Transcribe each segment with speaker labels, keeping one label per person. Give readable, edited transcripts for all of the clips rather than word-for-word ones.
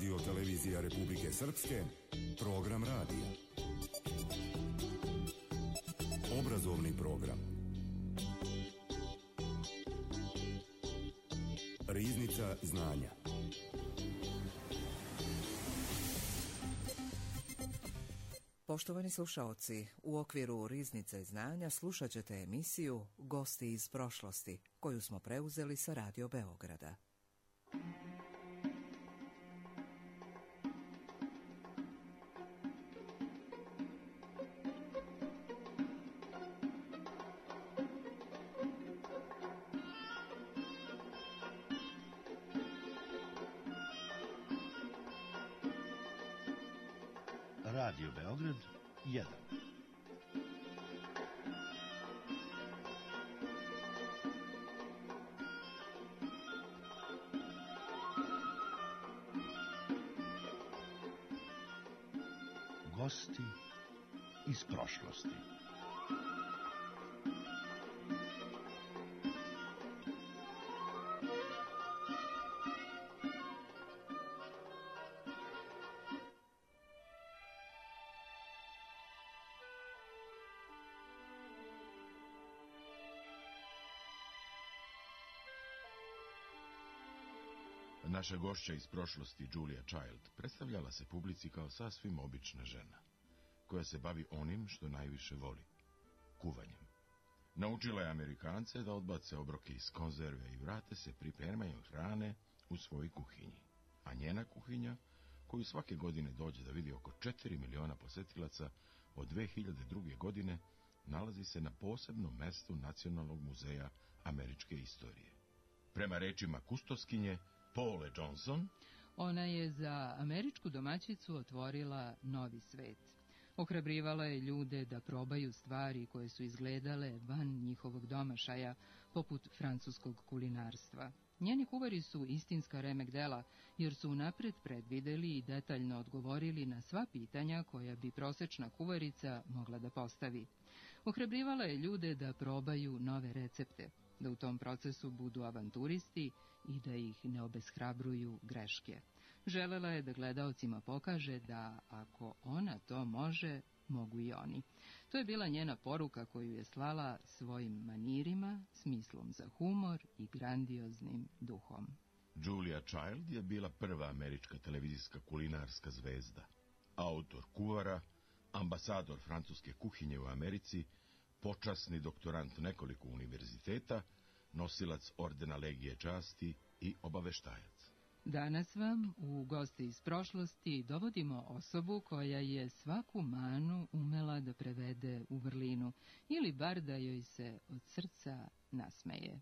Speaker 1: Radio Televizija Republike Srpske, program radija. Obrazovni program. Riznica znanja.
Speaker 2: Poštovani slušaoci, u okviru Riznice znanja slušat ćete emisiju Gosti iz prošlosti, koju smo preuzeli sa Radio Beograda.
Speaker 3: Radio Beograd 1. Gosti iz prošlosti.
Speaker 4: Naša gošća iz prošlosti, Julia Child, predstavljala se publici kao sasvim obična žena, koja se bavi onim što najviše voli, kuvanjem. Naučila je Amerikance da odbace obroke iz konzerve i vrate se pripremanju hrane u svojoj kuhinji. A njena kuhinja, koju svake godine dođe da vidi oko 4 miliona posetilaca, od 2002. godine nalazi se na posebnom mestu Nacionalnog muzeja američke istorije. Prema rečima kustoskinje Paule Johnson,
Speaker 5: ona je za američku domaćicu otvorila novi svet. Ohrabrivala je ljude da probaju stvari koje su izgledale van njihovog domašaja, poput francuskog kulinarstva. Njeni kuvari su istinska remek dela, jer su unapred predvideli i detaljno odgovorili na sva pitanja koja bi prosečna kuvarica mogla da postavi. Ohrabrivala je ljude da probaju nove recepte, da u tom procesu budu avanturisti i da ih ne obeshrabruju greške. Želela je da gledaocima pokaže da ako ona to može, mogu i oni. To je bila njena poruka koju je slala svojim manirima, smislom za humor i grandioznim duhom.
Speaker 4: Julia Child je bila prva američka televizijska kulinarska zvezda, autor kuvara, ambasador francuske kuhinje u Americi, počasni doktorant nekoliko univerziteta, nosilac ordena Legije časti i obaveštajac.
Speaker 5: Danas vam u Gosti iz prošlosti dovodimo osobu koja je svaku manu umela da prevede u vrlinu, ili bar da joj se od srca nasmeje.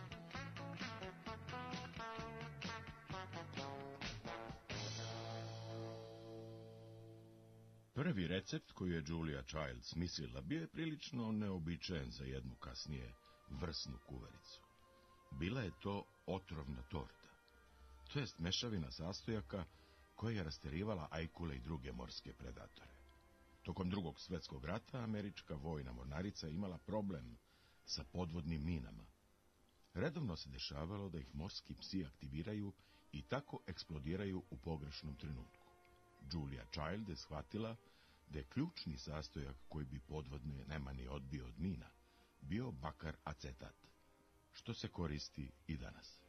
Speaker 4: Prvi recept koji je Julia Child smislila bio je prilično neobičajen za jednu kasnije vrsnu kuvaricu. Bila je to otrovna torta, to jest mešavina sastojaka koja je rasterivala ajkule i druge morske predatore. Tokom Drugog svjetskog rata američka vojna mornarica imala problem sa podvodnim minama. Redovno se dešavalo da ih morski psi aktiviraju i tako eksplodiraju u pogrešnom trenutku. Julia Child je shvatila da je ključni sastojak koji bi podvodne nemani odbio od mina bio bakar acetat, što se koristi i danas.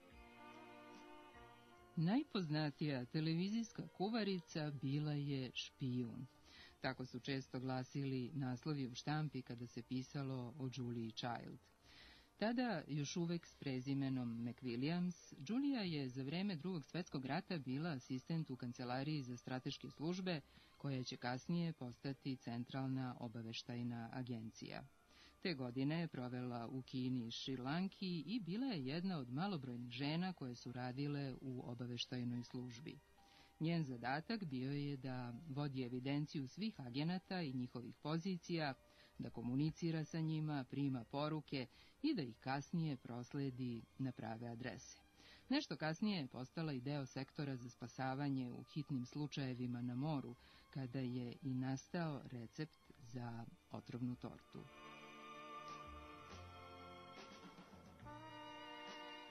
Speaker 5: Najpoznatija televizijska kuvarica bila je Špijun. Tako su često glasili naslovi u štampi kada se pisalo o Juliji Child. Tada, još uvek s prezimenom McWilliams, Julia je za vreme Drugog svjetskog rata bila asistent u kancelariji za strateške službe, koja će kasnije postati centralna obaveštajna agencija. Te godine je provela u Kini i Šrilanki i bila je jedna od malobrojnih žena koje su radile u obaveštajnoj službi. Njen zadatak bio je da vodi evidenciju svih agenata i njihovih pozicija, da komunicira sa njima, prima poruke i da ih kasnije prosledi na prave adrese. Nešto kasnije je postala i deo sektora za spasavanje u hitnim slučajevima na moru, kada je i nastao recept za otrovnu tortu.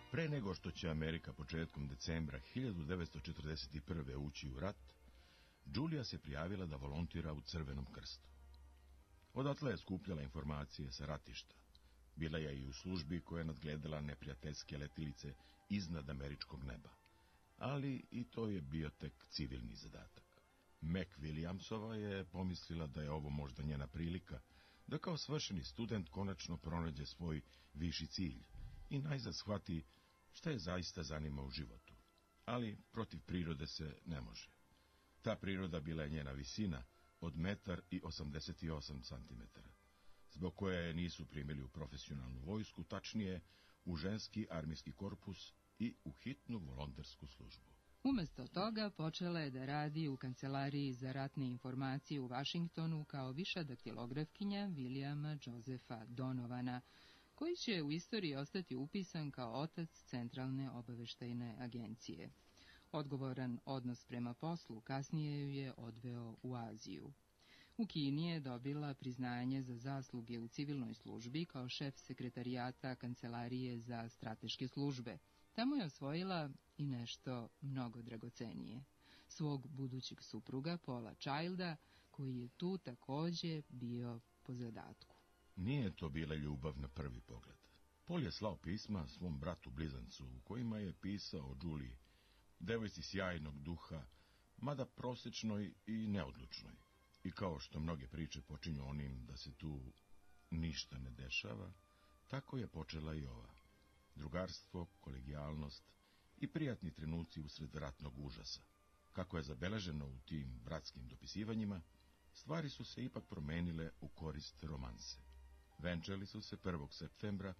Speaker 4: Pre nego što će Amerika početkom decembra 1941. ući u rat, Đulija se prijavila da volontira u Crvenom krstu. Odatle je skupljala informacije sa ratišta. Bila je i u službi koja je nadgledala neprijateljske letilice iznad američkog neba. Ali i to je bio tek civilni zadatak. Mac Williamsova je pomislila da je ovo možda njena prilika, da kao svršeni student konačno pronađe svoj viši cilj i najzad shvati šta je zaista zanima u životu. Ali protiv prirode se ne može. Ta priroda bila je njena visina od 1,88 m, zbog koje je nisu primili u profesionalnu vojsku, tačnije u ženski armijski korpus i u hitnu volontersku službu.
Speaker 5: Umesto toga počela je da radi u kancelariji za ratne informacije u Vašingtonu kao viša daktilografkinja Williama Josepha Donovana, koji će u istoriji ostati upisan kao otac Centralne obaveštajne agencije. Odgovoran odnos prema poslu kasnije ju je odveo u Aziju. U Kini je dobila priznanje za zasluge u civilnoj službi kao šef sekretarijata Kancelarije za strateške službe. Tamo je osvojila i nešto mnogo dragocenije, svog budućeg supruga Paula Childa, koji je tu takođe bio po zadatku.
Speaker 4: Nije to bila ljubav na prvi pogled. Paul je slao pisma svom bratu blizancu, u kojima je pisao o Đuliji, devojci sjajnog duha, mada prosječnoj i neodlučnoj. I kao što mnoge priče počinju onim da se tu ništa ne dešava, tako je počela i ova. Drugarstvo, kolegijalnost i prijatni trenuci usred ratnog užasa. Kako je zabeleženo u tim bratskim dopisivanjima, stvari su se ipak promenile u korist romanse. Venčali su se 1. septembra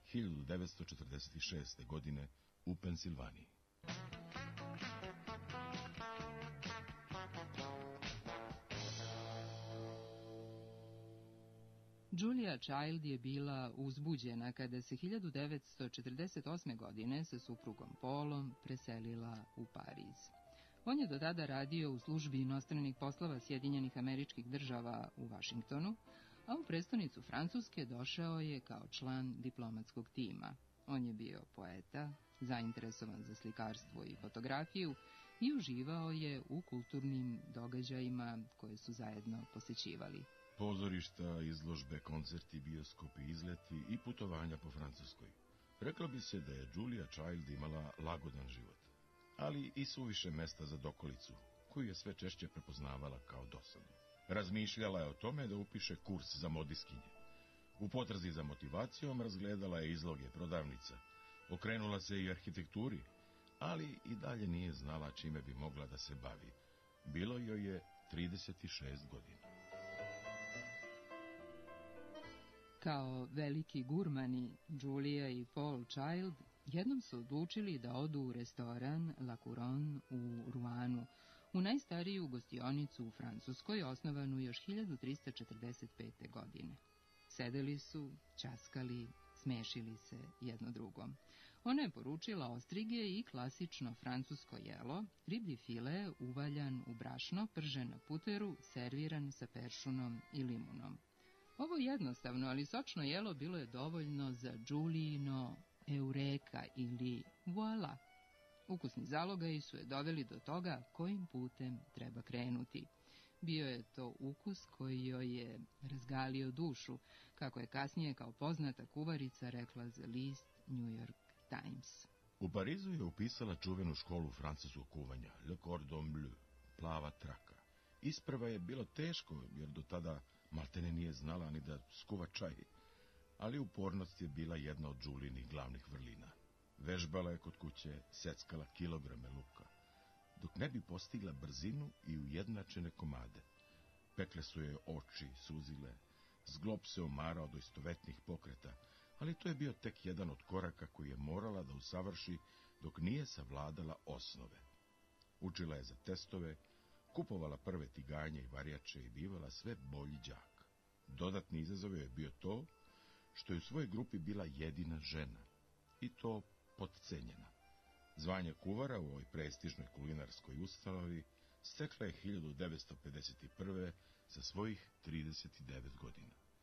Speaker 4: 1946. godine u Pensilvaniji.
Speaker 5: Julia Child je bila uzbuđena kada se 1948. godine sa suprugom Paulom preselila u Pariz. On je do tada radio u službi inostranih poslova Sjedinjenih Američkih Država u Vašingtonu, a u prestonicu Francuske došao je kao član diplomatskog tima. On je bio poeta, zainteresovan za slikarstvo i fotografiju i uživao je u kulturnim događajima koje su zajedno posećivali.
Speaker 4: Pozorišta, izložbe, koncerti, bioskopi, izleti i putovanja po Francuskoj. Reklo bi se da je Julia Child imala lagodan život, ali i suviše mesta za dokolicu, koju je sve češće prepoznavala kao dosadu. Razmišljala je o tome da upiše kurs za modiskinje. U potrazi za motivacijom razgledala je izloge prodavnica, okrenula se i arhitekturi, ali i dalje nije znala čime bi mogla da se bavi. Bilo joj je 36 godina.
Speaker 5: Kao veliki gurmani, Julia i Paul Child jednom su odlučili da odu u restoran La Couronne u Ruanu, u najstariju gostionicu u Francuskoj, osnovanu još 1345. godine. Sedeli su, ćaskali, smešili se jedno drugom. Ona je poručila ostrige i klasično francusko jelo, riblji file uvaljan u brašno, pržen na puteru, serviran sa peršunom i limunom. Ovo jednostavno, ali sočno jelo bilo je dovoljno za Julijino eureka ili voila. Ukusni zalogaji su je doveli do toga kojim putem treba krenuti. Bio je to ukus koji joj je razgalio dušu, kako je kasnije kao poznata kuvarica rekla za list New York Times.
Speaker 4: U Parizu je upisala čuvenu školu francuskog kuvanja, Le Cordon Bleu, plava traka. Isprva je bilo teško, jer do tada maltene nije znala ni da skuva čaj, ali upornost je bila jedna od Julijinih glavnih vrlina. Vežbala je kod kuće, seckala kilograme luka, dok ne bi postigla brzinu i ujednačene komade. Pekle su joj oči, suzile, zglob se omarao do istovetnih pokreta, ali to je bio tek jedan od koraka koji je morala da usavrši dok nije savladala osnove. Učila je za testove, kupovala prve tiganje i varjače i bivala sve bolji đak. Dodatni izazov je bio to što je u svojoj grupi bila jedina žena, i to potcenjena. Zvanje kuvara u ovoj prestižnoj kulinarskoj ustanovi stekla je 1951. sa svojih 39 godina.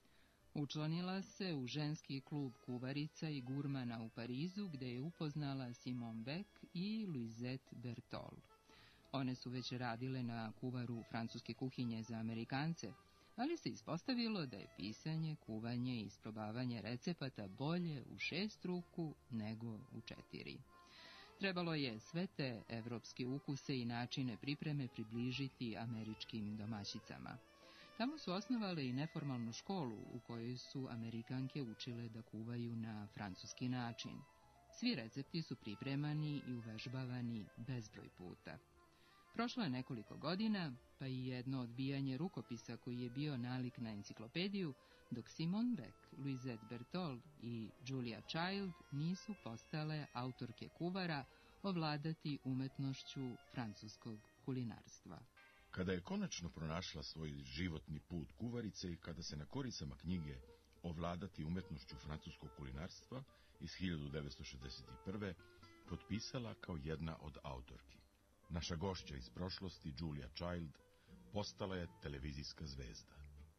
Speaker 5: Učlanila se u ženski klub kuvarica i gurmana u Parizu, gde je upoznala Simone Beck i Louisette Bertol. One su već radile na kuvaru francuske kuhinje za Amerikance, ali se ispostavilo da je pisanje, kuvanje i isprobavanje recepata bolje u 6 ruku nego u 4. Trebalo je sve te evropske ukuse i načine pripreme približiti američkim domaćicama. Tamo su osnovale i neformalnu školu u kojoj su Amerikanke učile da kuvaju na francuski način. Svi recepti su pripremani i uvežbavani bezbroj puta. Prošlo je nekoliko godina, pa i jedno odbijanje rukopisa koji je bio nalik na enciklopediju, dok Simone Beck, Louisette Bertol i Julia Child nisu postale autorke kuvara ovladati umetnošću francuskog kulinarstva.
Speaker 4: Kada je konačno pronašla svoj životni put kuvarice i kada se na koricama knjige Ovladati umetnošću francuskog kulinarstva iz 1961. potpisala kao jedna od autorki. Naša gošća iz prošlosti, Julia Child, postala je televizijska zvezda.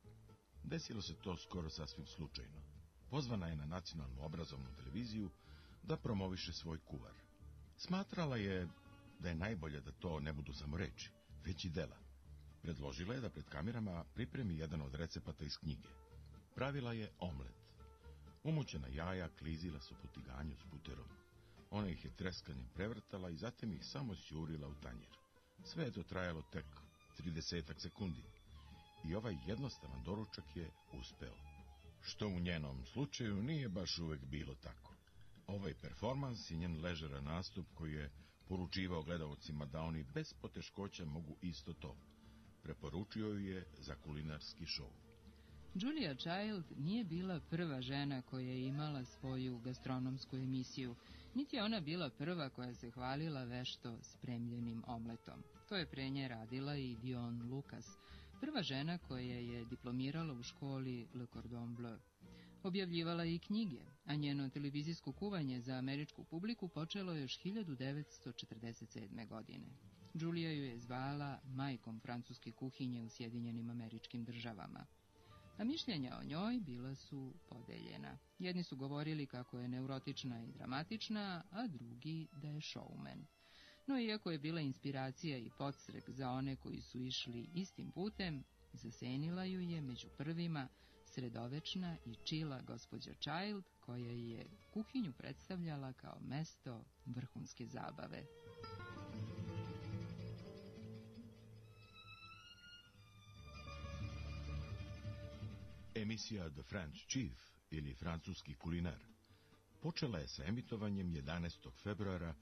Speaker 4: Desilo se to skoro sasvim slučajno. Pozvana je na nacionalnu obrazovnu televiziju da promoviše svoj kuvar. Smatrala je da je najbolje da to ne budu samo reči, već i dela. Predložila je da pred kamerama pripremi jedan od recepata iz knjige. Pravila je omlet. Umućena jaja klizila su po tiganju s buterom. Ona ih je treskanjem prevrtala i zatim ih samo sjurila u tanjir. Sve je to trajalo tek 30 sekundi. I ovaj jednostavan doručak je uspeo. Što u njenom slučaju nije baš uvek bilo tako. Ovaj performans i njen ležeran nastup koji je poručivao gledaocima da oni bez poteškoća mogu isto to. Preporučio ju je za kulinarski šou.
Speaker 5: Julia Child nije bila prva žena koja je imala svoju gastronomsku emisiju, niti je ona bila prva koja se hvalila vešto spremljenim omletom. To je pre nje radila i Dion Lucas, prva žena koja je diplomirala u školi Le Cordon Bleu. Objavljivala je i knjige, a njeno televizijsko kuvanje za američku publiku počelo još 1947. godine. Julia ju je zvala majkom francuske kuhinje u Sjedinjenim Američkim Državama. A mišljenja o njoj bila su podeljena. Jedni su govorili kako je neurotična i dramatična, a drugi da je showman. No, iako je bila inspiracija i podstrek za one koji su išli istim putem, zasenila ju je među prvima sredovečna i čila gospođa Child, koja je kuhinju predstavljala kao mesto vrhunske zabave.
Speaker 4: Emisija The French Chief, ili francuski kulinar, počela je sa emitovanjem 11. februara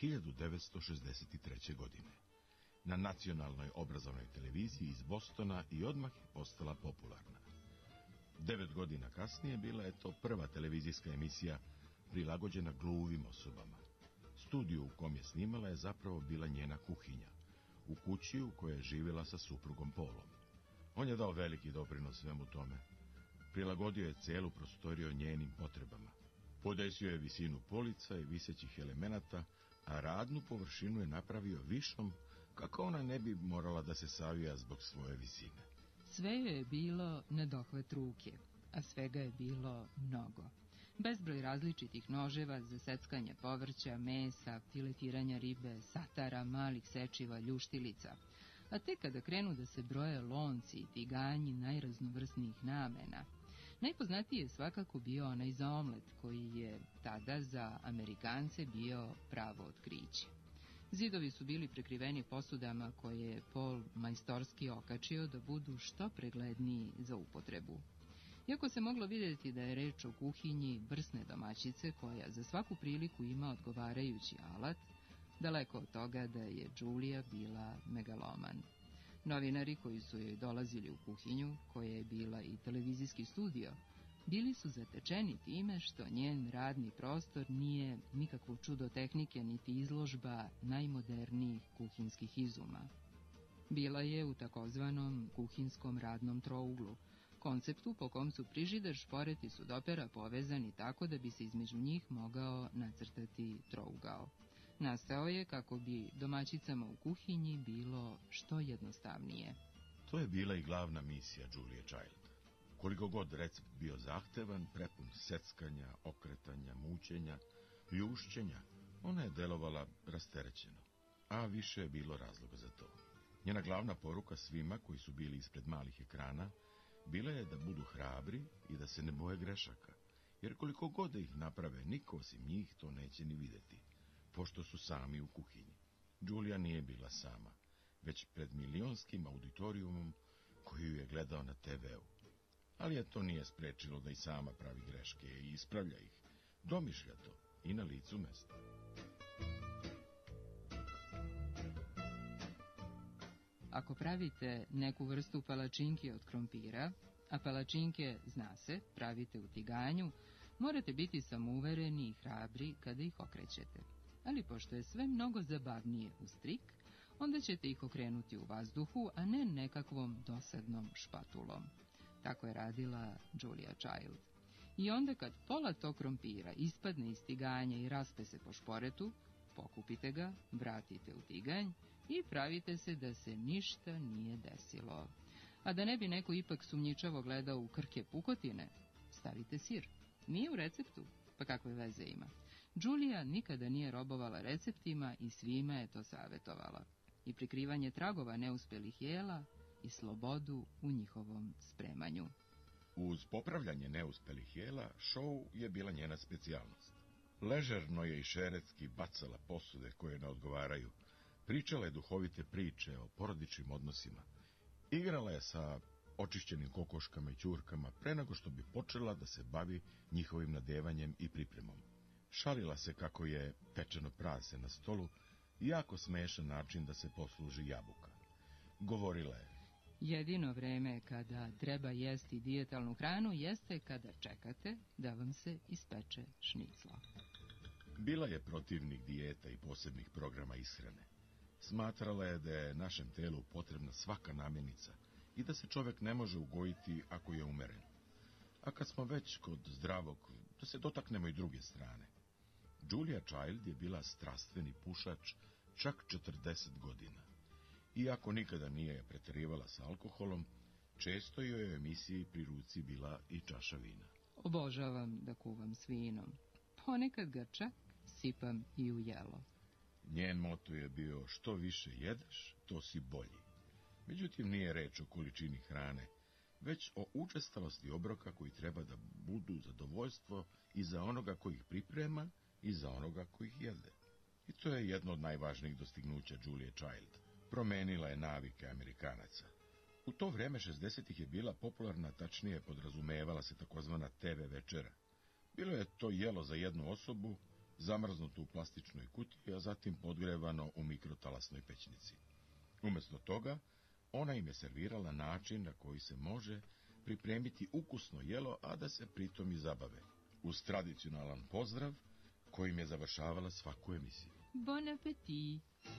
Speaker 4: 1963. godine na nacionalnoj obrazovnoj televiziji iz Bostona i odmah je postala popularna. 9 godina kasnije bila je to prva televizijska emisija prilagođena gluvim osobama. Studio u kom je snimala je zapravo bila njena kuhinja, u kući u kojoj je živjela sa suprugom Paulom. On je dao veliki doprinos svemu tome. Prilagodio je celu prostoriju njenim potrebama. Podesio je visinu polica i visećih elemenata, a radnu površinu je napravio višom, kako ona ne bi morala da se savija zbog svoje visine.
Speaker 5: Sve je bilo na dohvat ruke, a svega je bilo mnogo. Bezbroj različitih noževa za seckanje povrća, mesa, filetiranja ribe, satara, malih sečiva, ljuštilica. A tek kada krenu da se broje lonci i tiganji najraznovrsnijih namena, najpoznatiji je svakako bio onaj za omlet, koji je tada za Amerikance bio pravo otkriće. Zidovi su bili prekriveni posudama koje je Paul majstorski okačio da budu što pregledniji za upotrebu. Iako se moglo vidjeti da je reč o kuhinji vrsne domaćice koja za svaku priliku ima odgovarajući alat, daleko od toga da je Julia bila megaloman. Novinari koji su joj dolazili u kuhinju, koja je bila i televizijski studio, bili su zatečeni time što njen radni prostor nije nikakvo čudo tehnike niti izložba najmodernijih kuhinskih izuma. Bila je u takozvanom kuhinskom radnom trouglu, konceptu po kom su frižider, šporet i sudopera povezani tako da bi se između njih mogao nacrtati trougao. Nastao je kako bi domaćicama u kuhinji bilo što jednostavnije.
Speaker 4: To je bila i glavna misija Julia Child. Koliko god recept bio zahtevan, prepun seckanja, okretanja, mućenja, ljušćenja, ona je delovala rasterećeno, a više je bilo razloga za to. Njena glavna poruka svima koji su bili ispred malih ekrana bila je da budu hrabri i da se ne boje grešaka, jer koliko god da ih naprave, niko osim njih to neće ni vidjeti, pošto su sami u kuhinji. Julia nije bila sama, već pred milionskim auditorijumom koju je gledao na TV-u. Ali je to nije sprečilo da i sama pravi greške i ispravlja ih, domišlja to i na licu mesta.
Speaker 5: Ako pravite neku vrstu palačinke od krompira, a palačinke, zna se, pravite u tiganju, morate biti samouvereni i hrabri kada ih okrećete. Ali pošto je sve mnogo zabavnije uz trik, onda ćete ih okrenuti u vazduhu, a ne nekakvom dosadnom špatulom. Tako je radila Julia Child. I onda kad pola tog krompira ispadne iz tiganja i raspe se po šporetu, pokupite ga, vratite u tiganj i pravite se da se ništa nije desilo. A da ne bi neko ipak sumnjičavo gledao u krke pukotine, stavite sir. Nije u receptu, pa kakve veze ima. Julia nikada nije robovala receptima i svima je to savjetovala. I prikrivanje tragova neuspelih jela i slobodu u njihovom spremanju.
Speaker 4: Uz popravljanje neuspelih jela, šou je bila njena specijalnost. Ležerno je i šeretski bacala posude koje ne odgovaraju, pričala je duhovite priče o porodičnim odnosima, igrala je sa očišćenim kokoškama i ćurkama pre nego što bi počela da se bavi njihovim nadevanjem i pripremom. Šalila se kako je pečeno prase na stolu i jako smešan način da se posluži jabuka. Govorila je:
Speaker 5: jedino vreme kada treba jesti dijetalnu hranu jeste kada čekate da vam se ispeče šnicla.
Speaker 4: Bila je protivnik dijeta i posebnih programa ishrane. Smatrala je da je našem telu potrebna svaka namirnica i da se čovjek ne može ugojiti ako je umeren. A kad smo već kod zdravog, da se dotaknemo i druge strane. Julia Child je bila strastveni pušač čak 40 godina. Iako nikada nije pretjerivala s alkoholom, često joj je u emisiji pri ruci bila i čaša vina.
Speaker 5: Obožavam da kuvam s vinom. Ponekad ga čak sipam i u jelo.
Speaker 4: Njen moto je bio: što više jedeš, to si bolji. Međutim, nije reč o količini hrane, već o učestalosti obroka koji treba da budu zadovoljstvo i za onoga koji ih priprema i za onoga koji ih jede. I to je jedno od najvažnijih dostignuća Julie Child. Promenila je navike Amerikanaca. U to vreme 60-ih je bila popularna, tačnije podrazumevala se takozvana TV večera. Bilo je to jelo za jednu osobu, zamrznuto u plastičnoj kutiji, a zatim podgrevano u mikrotalasnoj pećnici. Umjesto toga, ona im je servirala način na koji se može pripremiti ukusno jelo, a da se pritom i zabave, uz tradicionalan pozdrav kojim je završavala svaku emisiju.
Speaker 5: Bon appétit!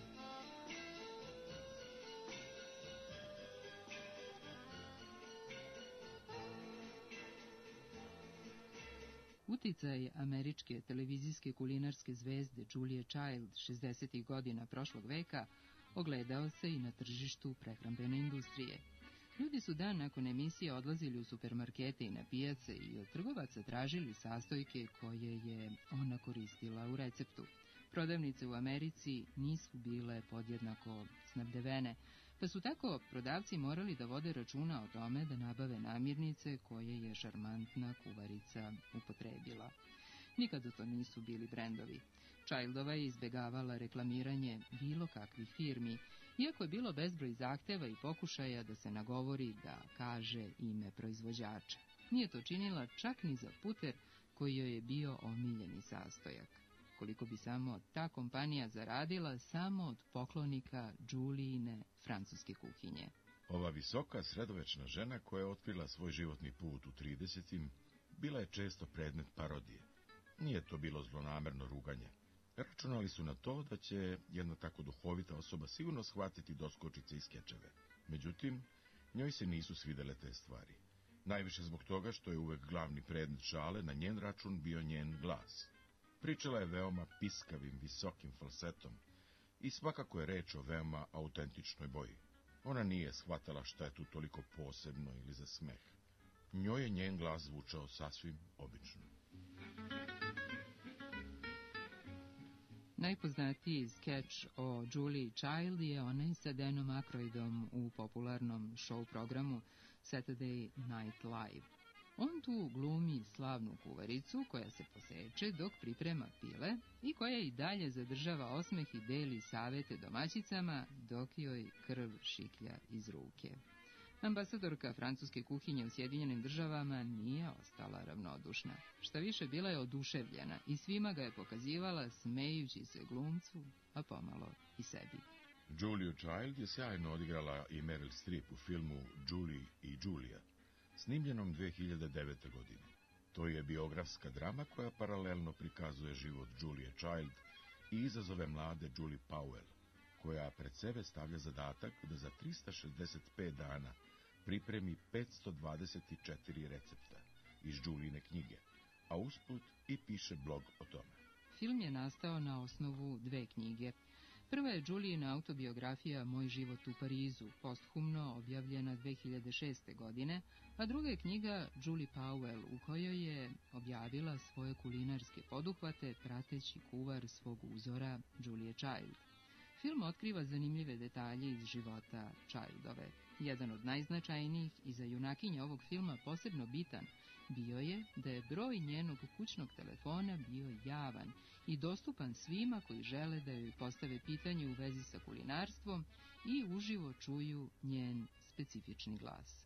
Speaker 5: Uticaj američke televizijske kulinarske zvezde Julie Child 60. godina prošlog veka ogledao se i na tržištu prehrambene industrije. Ljudi su dan nakon emisije odlazili u supermarkete i na pijace i od trgovaca tražili sastojke koje je ona koristila u receptu. Prodavnice u Americi nisu bile podjednako snabdevene, pa su tako prodavci morali da vode računa o tome da nabave namirnice koje je šarmantna kuvarica upotrebila. Nikada to nisu bili brendovi. Childova je izbegavala reklamiranje bilo kakvih firmi, iako je bilo bezbroj zahteva i pokušaja da se nagovori da kaže ime proizvođača. Nije to činila čak ni za puter koji joj je bio omiljeni sastojak. Koliko bi samo ta kompanija zaradila samo od poklonika Julijine francuske kuhinje.
Speaker 4: Ova visoka sredovečna žena koja je otkrila svoj životni put u 30. bila je često predmet parodije. Nije to bilo zlonamerno ruganje. Računali su na to da će jedna tako duhovita osoba sigurno shvatiti doskočice i skečeve. Međutim, njoj se nisu svidele te stvari. Najviše zbog toga što je uvek glavni predmet šale na njen račun bio njen glas. Pričala je veoma piskavim, visokim falsetom i svakako je reč o veoma autentičnoj boji. Ona nije shvatala šta je tu toliko posebno ili za smeh. Njoj je njen glas zvučao sasvim obično.
Speaker 5: Najpoznatiji skeč o Julie Child je onaj sa Danom Aykroydom u popularnom show programu Saturday Night Live. On tu glumi slavnu kuvaricu koja se poseče dok priprema pile i koja i dalje zadržava osmeh i deli savete domaćicama dok joj krv šiklja iz ruke. Ambasadorka francuske kuhinje u Sjedinjenim Državama nije ostala ravnodušna. Šta više, bila je oduševljena i svima ga je pokazivala smejući se glumcu, a pomalo i sebi.
Speaker 4: Julia Child je sjajno odigrala i Meryl Streep u filmu Julie i Julia, snimljenom 2009. godine. To je biografska drama koja paralelno prikazuje život Julie Child i izazove mlade Julie Powell, koja pred sebe stavlja zadatak da za 365 dana pripremi 524 recepta iz Julijine knjige, a usput i piše blog o tome.
Speaker 5: Film je nastao na osnovu dve knjige. Prva je Julijina autobiografija Moj život u Parizu, posthumno objavljena 2006. godine, a druga je knjiga Julie Powell, u kojoj je objavila svoje kulinarske poduhvate prateći kuvar svog uzora Julie Child. Film otkriva zanimljive detalje iz života Childove. Jedan od najznačajnijih i za junakinje ovog filma posebno bitan bio je da je broj njenog kućnog telefona bio javan i dostupan svima koji žele da joj postave pitanje u vezi sa kulinarstvom i uživo čuju njen specifični glas.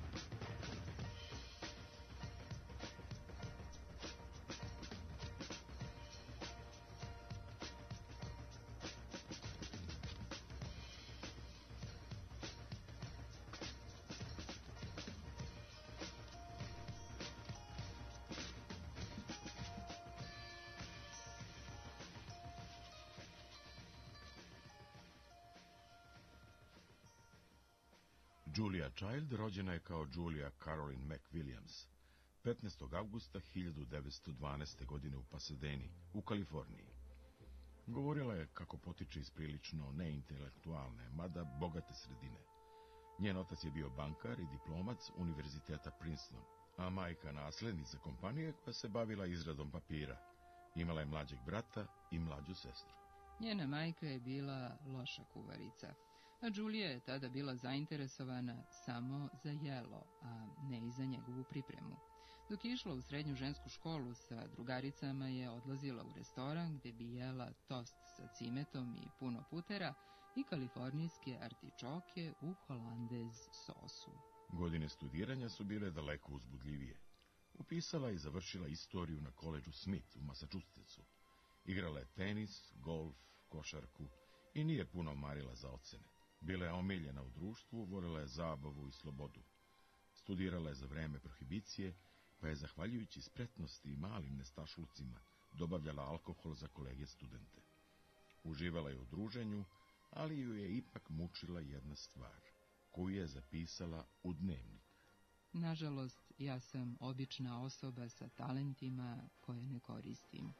Speaker 4: Julia Child rođena je kao Julia Caroline McWilliams 15. augusta 1912. godine u Pasadeni, u Kaliforniji. Govorila je kako potiče iz prilično neintelektualne, mada bogate sredine. Njen otac je bio bankar i diplomac Univerziteta Princeton, a majka naslednica kompanije koja se bavila izradom papira. Imala je mlađeg brata i mlađu sestru.
Speaker 5: Njena majka je bila loša kuvarica, a Julia je tada bila zainteresovana samo za jelo, a ne i za njegovu pripremu. Dok je išla u srednju žensku školu sa drugaricama je odlazila u restoran gdje bi jela tost sa cimetom i puno putera i kalifornijske artičoke u holandez sosu.
Speaker 4: Godine studiranja su bile daleko uzbudljivije. Upisala i završila istoriju na koledžu Smith u Massachusettsu. Igrala je tenis, golf, košarku i nije puno marila za ocene. Bila je omiljena u društvu, volila je zabavu i slobodu. Studirala je za vreme prohibicije, pa je, zahvaljujući spretnosti i malim nestašlucima, dobavljala alkohol za kolege studente. Uživala je u druženju, ali ju je ipak mučila jedna stvar, koju je zapisala u dnevnik.
Speaker 5: Nažalost, ja sam obična osoba sa talentima koje ne koristim.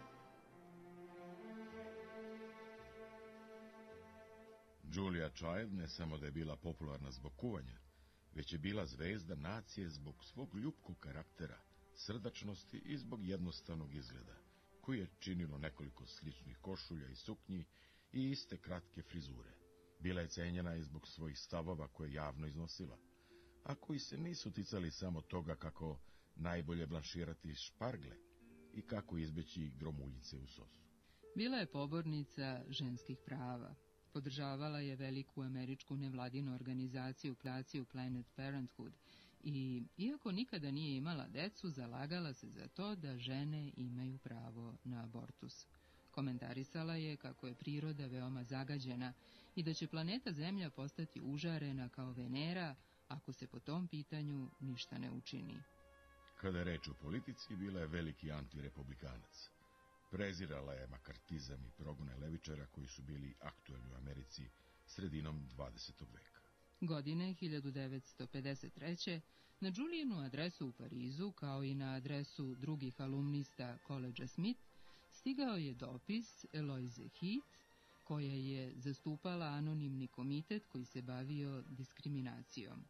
Speaker 4: Julia Child ne samo da je bila popularna zbog kuvanja, već je bila zvezda nacije zbog svog ljubkog karaktera, srdačnosti i zbog jednostavnog izgleda, koji je činilo nekoliko sličnih košulja i suknji i iste kratke frizure. Bila je cenjena i zbog svojih stavova koje javno iznosila, a koji se nisu ticali samo toga kako najbolje blanširati špargle i kako izbeći gromuljice u sosu.
Speaker 5: Bila je pobornica ženskih prava. Podržavala je veliku američku nevladinu organizaciju Planned Parenthood i, iako nikada nije imala decu, zalagala se za to da žene imaju pravo na abortus. Komentarisala je kako je priroda veoma zagađena i da će planeta Zemlja postati užarena kao Venera ako se po tom pitanju ništa ne učini.
Speaker 4: Kada je reč o politici, bila je veliki antirepublikanac. Prezirala je makartizam i progone levičara koji su bili aktuelni u Americi sredinom 20. veka.
Speaker 5: Godine 1953. na Julijinu adresu u Parizu, kao i na adresu drugih alumnista koledža Smith, stigao je dopis Eloise Heath, koja je zastupala anonimni komitet koji se bavio diskriminacijom.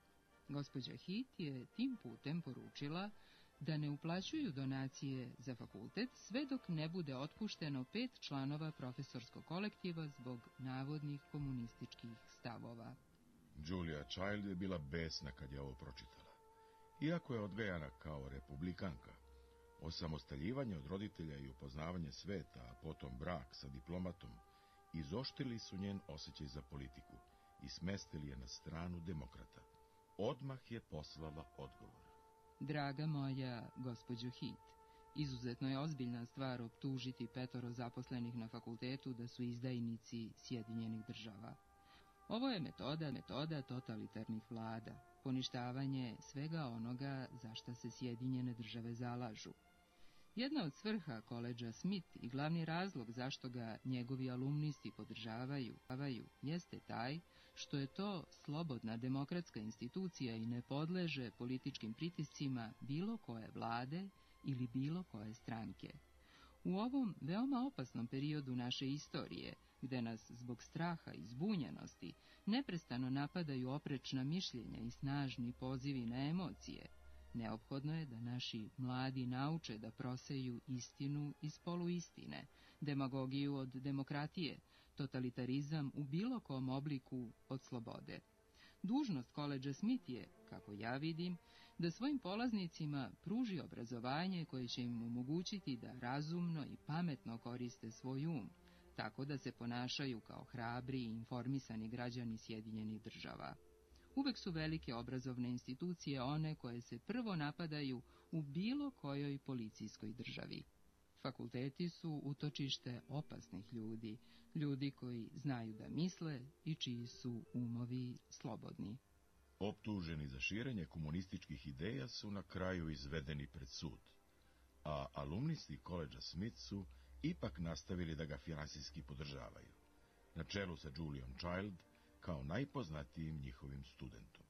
Speaker 5: Gospođa Heath je tim putem poručila da ne uplaćuju donacije za fakultet sve dok ne bude otpušteno 5 članova profesorskog kolektiva zbog navodnih komunističkih stavova.
Speaker 4: Julia Child je bila besna kad je ovo pročitala. Iako je odgajana kao republikanka, osamostaljivanje od roditelja i upoznavanje sveta, a potom brak sa diplomatom, izoštrili su njen osjećaj za politiku i smestili je na stranu demokrata. Odmah je poslala odgovor.
Speaker 5: Draga moja gospođo Heath, izuzetno je ozbiljna stvar optužiti 5 zaposlenih na fakultetu da su izdajnici Sjedinjenih država. Ovo je metoda totalitarnih vlada, poništavanje svega onoga za šta se Sjedinjene države zalažu. Jedna od svrha koledža Smith i glavni razlog zašto ga njegovi alumnisti podržavaju jeste taj što je to slobodna demokratska institucija i ne podleže političkim pritiscima bilo koje vlade ili bilo koje stranke. U ovom veoma opasnom periodu naše istorije, gde nas zbog straha i zbunjenosti neprestano napadaju oprečna mišljenja i snažni pozivi na emocije, neophodno je da naši mladi nauče da proseju istinu iz poluistine, demagogiju od demokratije, totalitarizam u bilo kom obliku od slobode. Dužnost koledža Smith je, kako ja vidim, da svojim polaznicima pruži obrazovanje koje će im omogućiti da razumno i pametno koriste svoj um, tako da se ponašaju kao hrabri i informisani građani Sjedinjenih država. Uvek su velike obrazovne institucije one koje se prvo napadaju u bilo kojoj policijskoj državi. Fakulteti su utočište opasnih ljudi, ljudi koji znaju da misle i čiji su umovi slobodni.
Speaker 4: Optuženi za širenje komunističkih ideja su na kraju izvedeni pred sud, a alumnisti koledža Smith su ipak nastavili da ga finansijski podržavaju, na čelu sa Juliom Child kao najpoznatijim njihovim studentom.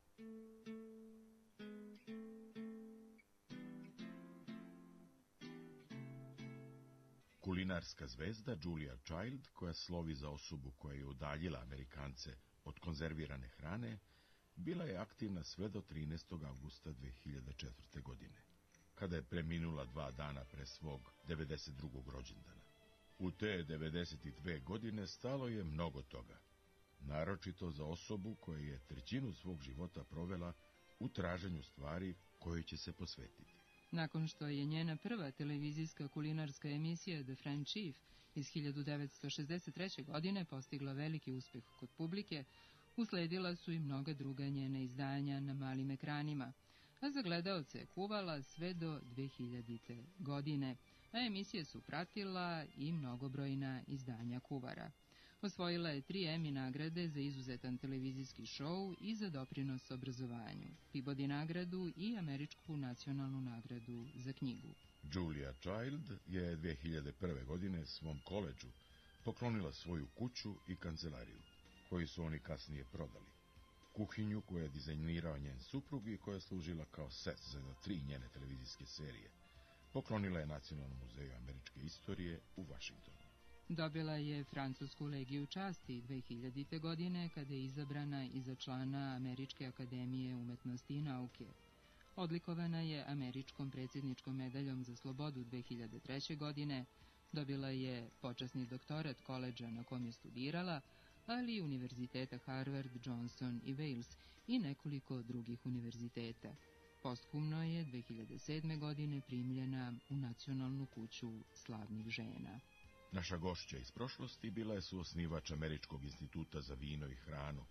Speaker 4: Kulinarska zvezda Julia Child, koja slovi za osobu koja je udaljila Amerikance od konzervirane hrane, bila je aktivna sve do 13. augusta 2004. godine, kada je preminula 2 dana pre svog 92. rođendana. U te 92 godine stalo je mnogo toga, naročito za osobu koja je 1/3 svog života provela u traženju stvari kojoj će se posvetiti.
Speaker 5: Nakon što je njena prva televizijska kulinarska emisija The French Chef iz 1963. godine postigla veliki uspeh kod publike, usledila su i mnoga druga njena izdanja na malim ekranima, a za gledaoce je kuvala sve do 2000. godine, a emisije su pratila i mnogobrojna izdanja kuvara. Osvojila je 3 Emmy nagrade za izuzetan televizijski šou i za doprinos obrazovanju, Peabody nagradu i Američku nacionalnu nagradu za knjigu.
Speaker 4: Julia Child je 2001. godine svom koledžu poklonila svoju kuću i kancelariju, koju su oni kasnije prodali. Kuhinju koju je dizajnirao njen suprug i koja je služila kao set za 3 njene televizijske serije, poklonila je Nacionalnom muzeju američke istorije u Vašingtonu.
Speaker 5: Dobila je Francusku legiju časti 2000. godine kada je izabrana i za člana Američke akademije umetnosti i nauke. Odlikovana je Američkom predsjedničkom medaljom za slobodu 2003. godine, dobila je počasni doktorat koledža na kom je studirala, ali i univerziteta Harvard, Johnson i Wales i nekoliko drugih univerziteta. Posthumno je 2007. godine primljena u Nacionalnu kuću slavnih žena.
Speaker 4: Naša gošća iz prošlosti bila je suosnivač Američkog instituta za vino i hranu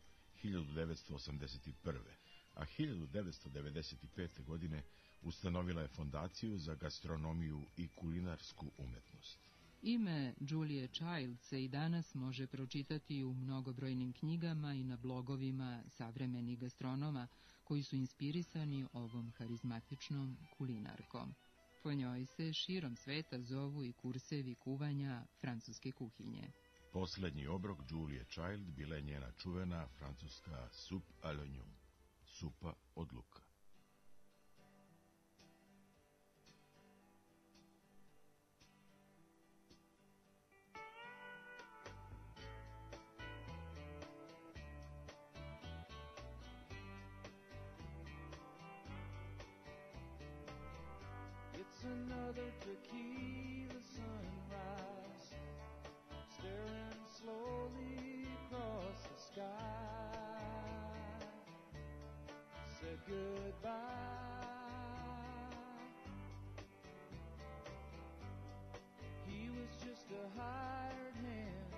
Speaker 4: 1981. a 1995. godine ustanovila je fondaciju za gastronomiju i kulinarsku umetnost.
Speaker 5: Ime Julie Child se i danas može pročitati u mnogobrojnim knjigama i na blogovima savremenih gastronoma koji su inspirisani ovom harizmatičnom kulinarkom. Po njoj se širom sveta zovu i kursevi kuvanja francuske kuhinje.
Speaker 4: Poslednji obrok Julie Child bila je njena čuvena francuska soupe à l'oignon, supa od luka.
Speaker 6: It's another tequila sunrise, staring slowly across the sky. Said goodbye. He was just a hired hand,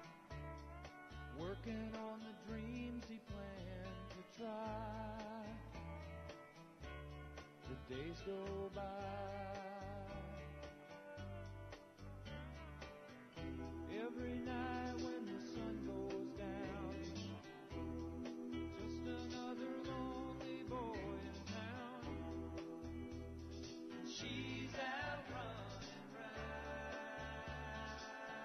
Speaker 6: working on the dreams he planned to try. The days go by. Every night when the sun goes down, just another lonely boy in town. She's out running round.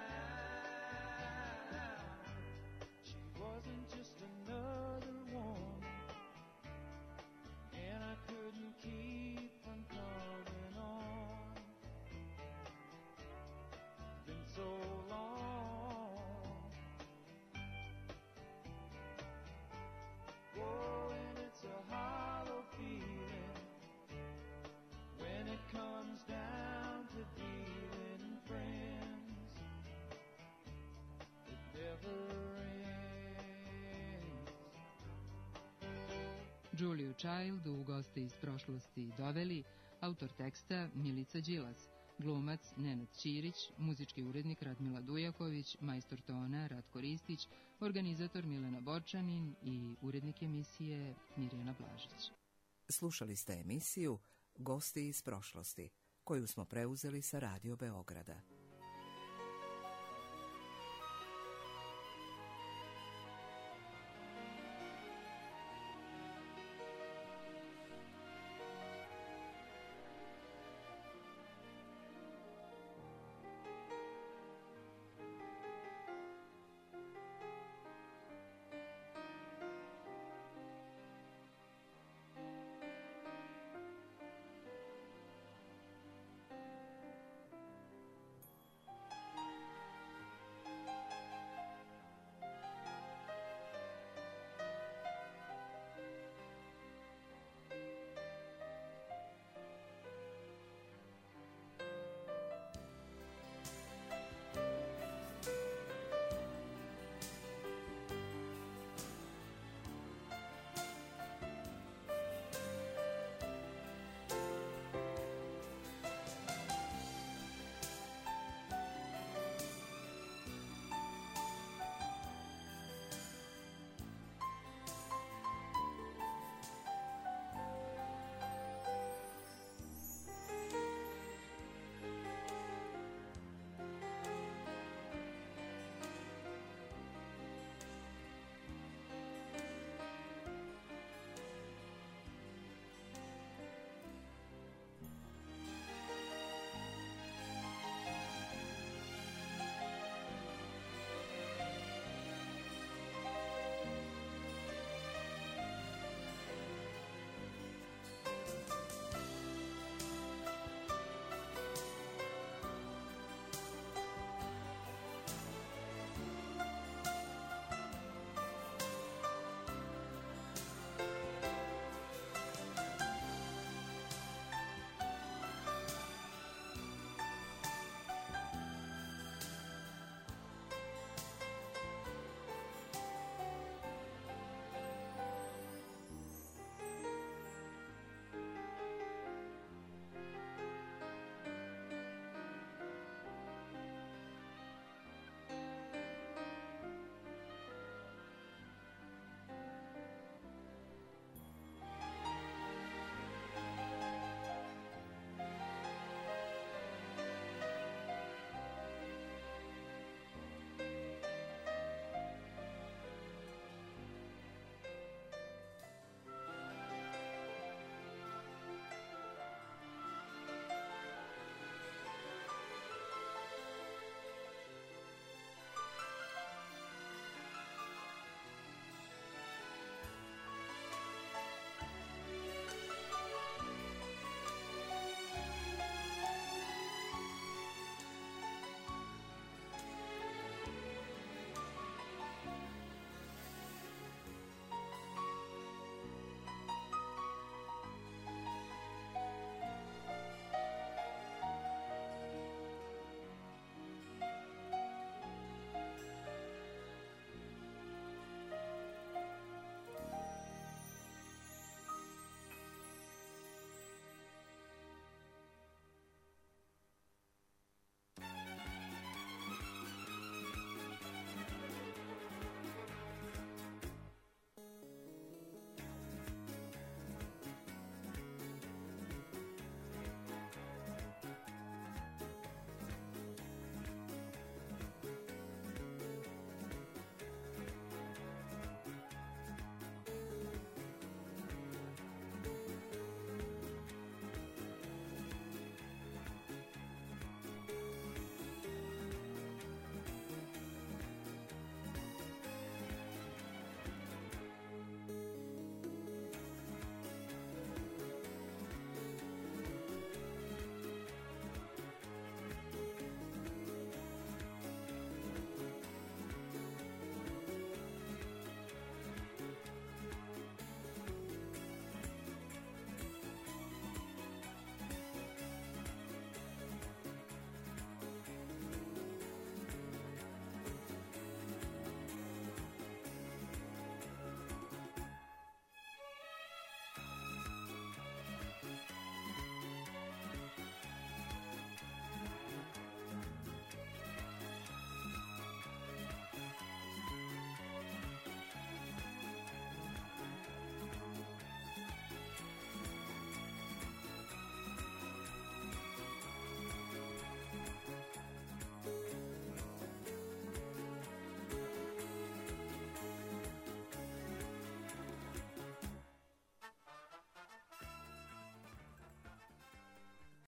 Speaker 6: She wasn't just another woman, and I couldn't keep from coming on. It's been so long. Oh, and it's a hollow feeling when it comes down to dealing friends. It never ends.
Speaker 5: Juliu Child u Goste iz prošlosti doveli autor teksta Milica Đilas, glumac Nenad Ćirić, muzički urednik Radmila Dujaković, majstor tona Ratko Ristić, organizator Milena Borčanin i urednik emisije Mirjana Blažić.
Speaker 2: Slušali ste emisiju Gosti iz prošlosti, koju smo preuzeli sa Radio Beograda.